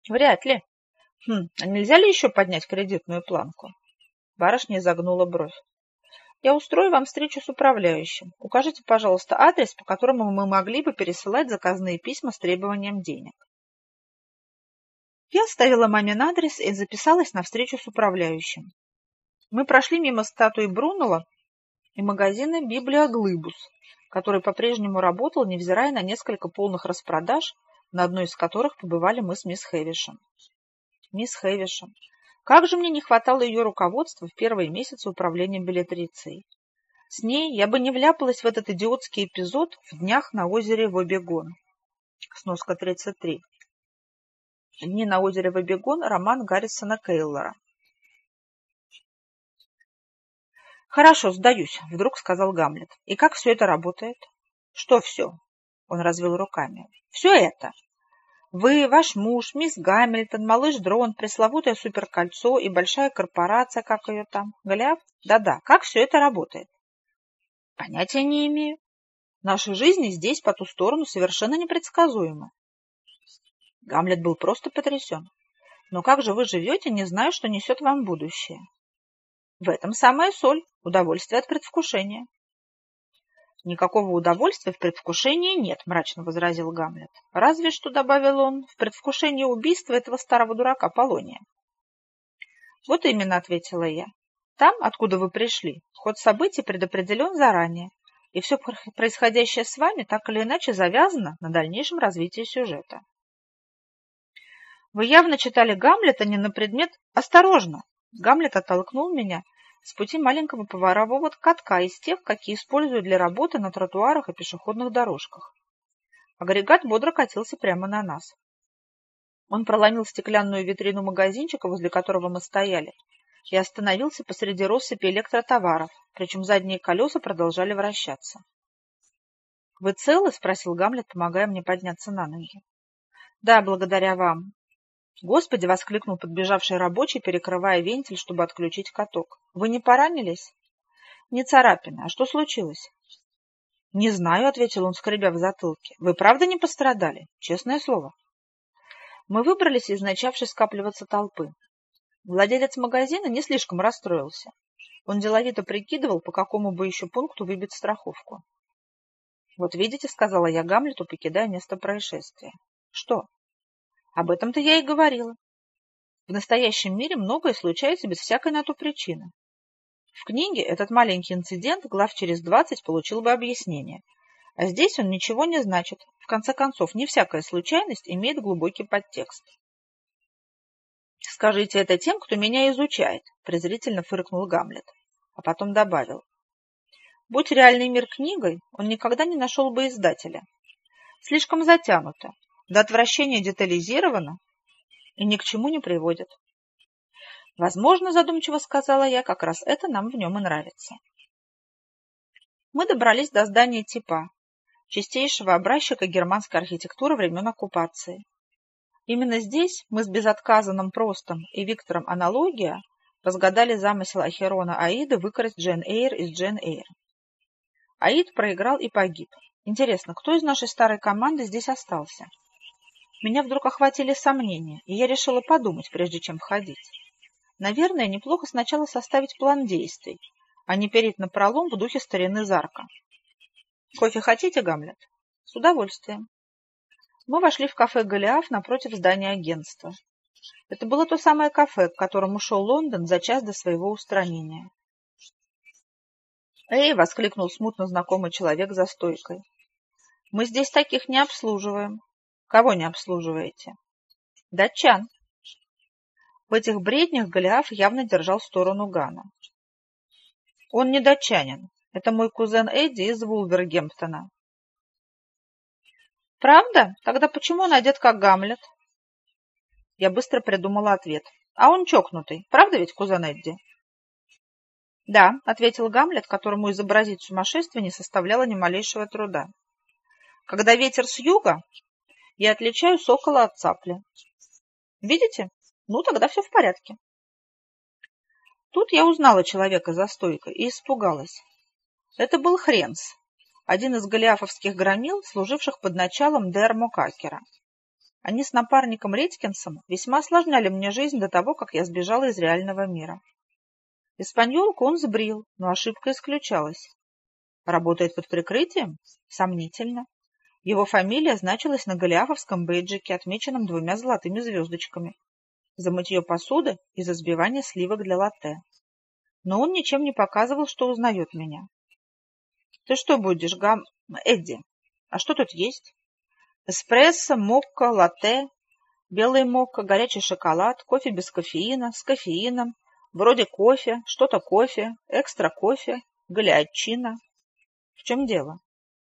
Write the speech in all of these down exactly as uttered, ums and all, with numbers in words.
Вряд ли. Хм, а нельзя ли еще поднять кредитную планку? Барышня изогнула бровь. Я устрою вам встречу с управляющим. Укажите, пожалуйста, адрес, по которому мы могли бы пересылать заказные письма с требованием денег. Я оставила мамин адрес и записалась на встречу с управляющим. Мы прошли мимо статуи Брунелла и магазина «Библиоглыбус», который по-прежнему работал, невзирая на несколько полных распродаж, на одной из которых побывали мы с мисс Хэвишем. Мисс Хэвишем. Как же мне не хватало ее руководства в первые месяцы управления билетрицией. С ней я бы не вляпалась в этот идиотский эпизод в днях на озере Вобегон. Сноска тридцать три. «Дни на озере Вобегон» – роман Гаррисона Кейлора. «Хорошо, сдаюсь», – вдруг сказал Гамлет. «И как все это работает?» «Что все?» – он развел руками. «Все это. Вы, ваш муж, мисс Гамильтон, малыш Дрон, пресловутое суперкольцо и большая корпорация, как ее там, Голиаф? Да-да, как все это работает?» «Понятия не имею. Наши жизни здесь, по ту сторону, совершенно непредсказуемы». Гамлет был просто потрясен. «Но как же вы живете, не зная, что несет вам будущее?» «В этом самая соль, удовольствие от предвкушения». «Никакого удовольствия в предвкушении нет», – мрачно возразил Гамлет. «Разве что, – добавил он, – в предвкушении убийства этого старого дурака Полония». «Вот именно», – ответила я. «Там, откуда вы пришли, ход событий предопределен заранее, и все происходящее с вами так или иначе завязано на дальнейшем развитии сюжета». «Вы явно читали Гамлета не на предмет «Осторожно!» Гамлет оттолкнул меня с пути маленького поварового катка из тех, какие используют для работы на тротуарах и пешеходных дорожках. Агрегат бодро катился прямо на нас. Он проломил стеклянную витрину магазинчика, возле которого мы стояли, и остановился посреди россыпи электротоваров, причем задние колеса продолжали вращаться. «Вы целы?» – спросил Гамлет, помогая мне подняться на ноги. «Да, благодаря вам». «Господи!» – воскликнул подбежавший рабочий, перекрывая вентиль, чтобы отключить каток. «Вы не поранились?» «Не царапина. А что случилось?» «Не знаю», – ответил он, скребя в затылке. «Вы правда не пострадали? Честное слово». Мы выбрались из начавшей скапливаться толпы. Владелец магазина не слишком расстроился. Он деловито прикидывал, по какому бы еще пункту выбить страховку. «Вот видите», – сказала я Гамлету, покидая место происшествия. «Что?» «Об этом-то я и говорила. В настоящем мире многое случается без всякой на то причины. В книге этот маленький инцидент глав через двадцать получил бы объяснение, а здесь он ничего не значит. В конце концов, не всякая случайность имеет глубокий подтекст». «Скажите это тем, кто меня изучает», – презрительно фыркнул Гамлет, а потом добавил. «Будь реальный мир книгой, он никогда не нашел бы издателя. Слишком затянуто, до отвращения детализировано и ни к чему не приводит». «Возможно, — задумчиво сказала я, — как раз это нам в нем и нравится». Мы добрались до здания ТИПа, чистейшего образчика германской архитектуры времен оккупации. Именно здесь мы с безотказанным Простом и Виктором Аналогия разгадали замысел Ахерона Аида выкрасть Джейн Эйр из Джейн Эйр. Аид проиграл и погиб. Интересно, кто из нашей старой команды здесь остался? Меня вдруг охватили сомнения, и я решила подумать, прежде чем входить. Наверное, неплохо сначала составить план действий, а не переть напролом в духе старины Зарка. «Кофе хотите, Гамлет?» «С удовольствием». Мы вошли в кафе «Голиаф» напротив здания агентства. Это было то самое кафе, к которому шел Лондон за час до своего устранения. «Эй!» — воскликнул смутно знакомый человек за стойкой. «Мы здесь таких не обслуживаем». «Кого не обслуживаете?» «Датчан». В этих бреднях Голиаф явно держал сторону Гана. «Он не датчанин. Это мой кузен Эдди из Вулвергемптона». «Правда? Тогда почему он одет как Гамлет?» Я быстро придумала ответ. «А он чокнутый. Правда ведь, кузен Эдди?» «Да», — ответил Гамлет, которому изобразить сумасшествие не составляло ни малейшего труда. «Когда ветер с юга, я отличаю сокола от цапли. Видите? Ну, тогда все в порядке». Тут я узнала человека за стойкой и испугалась. Это был Хренс, один из голиафовских громил, служивших под началом Дермо Какера. Они с напарником Редькинсом весьма осложняли мне жизнь до того, как я сбежала из реального мира. Испаньолку он сбрил, но ошибка исключалась. Работает под прикрытием? Сомнительно. Его фамилия значилась на голиафовском бейджике, отмеченном двумя золотыми звездочками, за мытье посуды и за сбивание сливок для латте. Но он ничем не показывал, что узнает меня. — Ты что будешь, гам... Эдди? А что тут есть? Эспрессо, мокко, латте, белый мокко, горячий шоколад, кофе без кофеина, с кофеином, вроде кофе, что-то кофе, экстра кофе, галиатчино. В чем дело?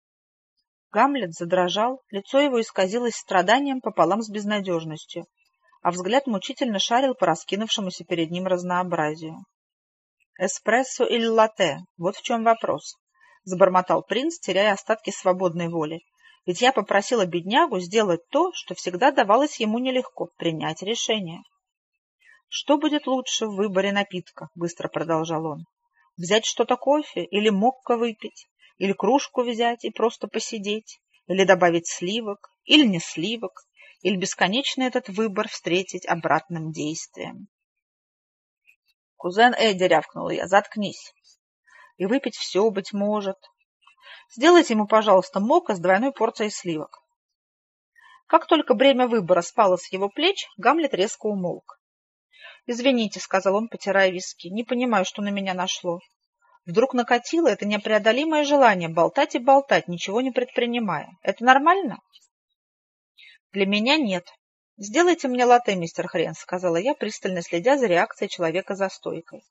Гамлет задрожал, лицо его исказилось страданием пополам с безнадежностью, а взгляд мучительно шарил по раскинувшемуся перед ним разнообразию. «Эспрессо или латте? Вот в чем вопрос», — забормотал принц, теряя остатки свободной воли. «Ведь я попросила беднягу сделать то, что всегда давалось ему нелегко — принять решение». «Что будет лучше в выборе напитка?» — быстро продолжал он. «Взять что-то кофе или мокко выпить? Или кружку взять и просто посидеть? Или добавить сливок? Или не сливок? Или бесконечно этот выбор встретить обратным действием?» «Кузен Эдди», — рявкнула я, — «заткнись. И выпить все, быть может. Сделайте ему, пожалуйста, мокко с двойной порцией сливок». Как только бремя выбора спало с его плеч, Гамлет резко умолк. «Извините», — сказал он, потирая виски, — «не понимаю, что на меня нашло. Вдруг накатило это непреодолимое желание болтать и болтать, ничего не предпринимая. Это нормально?» «Для меня нет. Сделайте мне латте, мистер Хрен», — сказала я, пристально следя за реакцией человека за стойкой.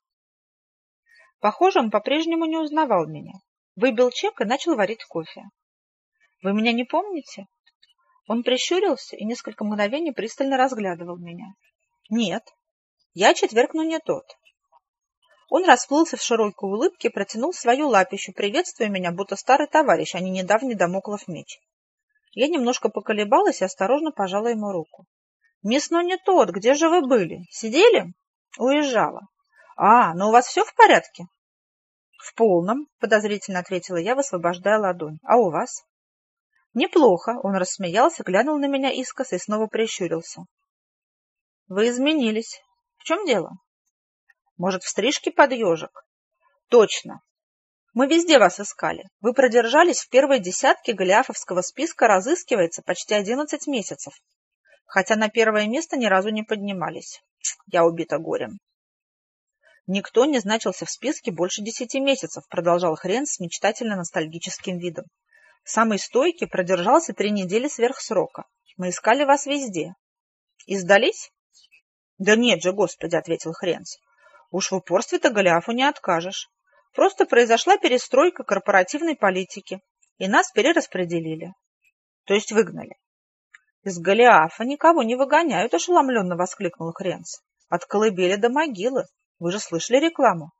Похоже, он по-прежнему не узнавал меня. Выбил чек и начал варить кофе. «Вы меня не помните?» Он прищурился и несколько мгновений пристально разглядывал меня. «Нет, я четверг, но не тот». Он расплылся в широкой улыбке и протянул свою лапищу, приветствуя меня, будто старый товарищ, а не недавний дамоклов меч. Я немножко поколебалась и осторожно пожала ему руку. «Мисс, но не тот, где же вы были? Сидели?» «Уезжала». «А, но у вас все в порядке?» «В полном», — подозрительно ответила я, высвобождая ладонь. «А у вас?» «Неплохо», — он рассмеялся, глянул на меня искоса и снова прищурился. «Вы изменились. В чем дело? Может, в стрижке под ежик?» «Точно. Мы везде вас искали. Вы продержались в первой десятке голиафовского списка, разыскивается почти одиннадцать месяцев, хотя на первое место ни разу не поднимались. Я убита горем». «Никто не значился в списке больше десяти месяцев», — продолжал Хрен с мечтательно-ностальгическим видом. «Самый стойкий продержался три недели сверх срока. Мы искали вас везде. И сдались?» «Да нет же, Господи», — ответил Хренс. «Уж в упорстве-то Голиафу не откажешь. Просто произошла перестройка корпоративной политики, и нас перераспределили. То есть выгнали». «Из Голиафа никого не выгоняют», — ошеломленно воскликнул Хренс. «От колыбели до могилы. Вы же слышали рекламу?»